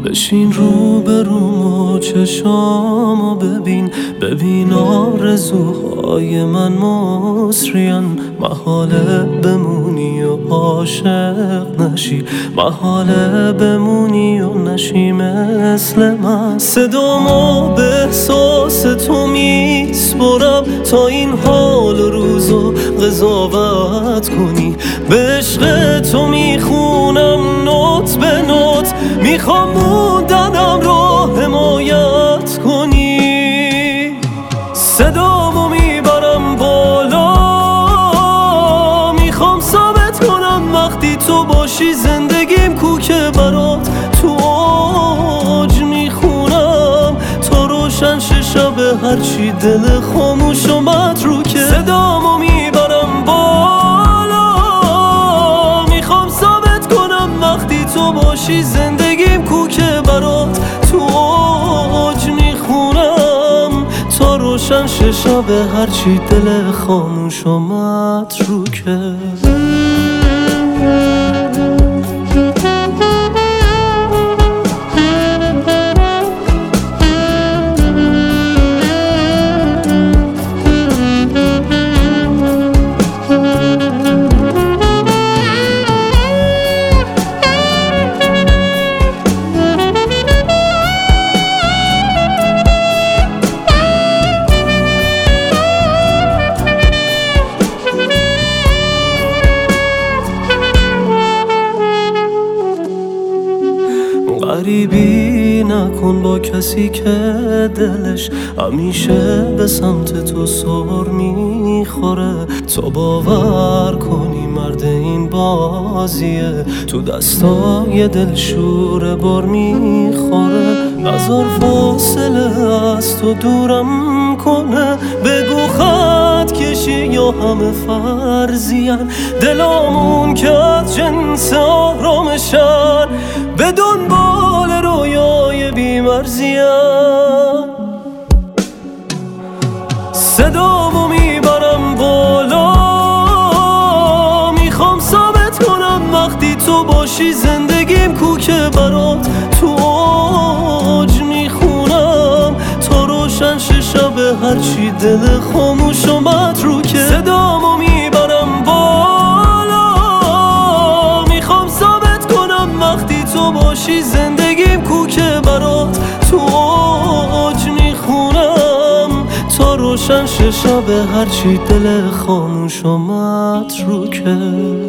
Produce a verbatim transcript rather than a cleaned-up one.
بشین رو به روم و چشامو ببین، ببین آرزوهای من مصریان. محاله بمونی و عاشق نشی، محاله بمونی و نشی مثل من. صدامو به احساس تو میسپرم تا این حال و روزو قضاوت کنی. به عشق تو میخونم نوت به نوت، میخوام موندنم رو حمایت کنی. صدامو میبرم بالا، میخوام ثابت کنم وقتی تو باشی زندگیم کوکه برات. تو اوج میخونم تا روشن شه شب، هرچی دل خاموش و متروکه. صدامو میبرم بالا، میخوام ثابت کنم وقتی تو باشی زندگیم کوکه برات. تو اوج میخونم تا روشن شه شب، هرچی دل خاموش و متروکه. غریبی نکن با کسی که دلش همیشه به سمت تو سر میخوره. تو باور کنی مرد این بازیه، تو دستای دلشوره بار میخوره. نظر فاصله از تو دورم کنه، بگو خط کشی یا همه فرضیان. دلامون که از جنس آرامشن، به دنبال رویای بی‌مرزیان. صدامو میبرم بالا، میخوام ثابت کنم وقتی تو باشی زندگیم کوکه برات. تو اوج میخونم تا روشن شه شب، هرچی دل خاموش و متروکه. صدامو میبرم بالا، میخوام ثابت کنم وقتی تو باشی زندگیم کوکه برات. تو اوج میخونم تا روشن شه شب، هرچی دل خاموش و متروکه.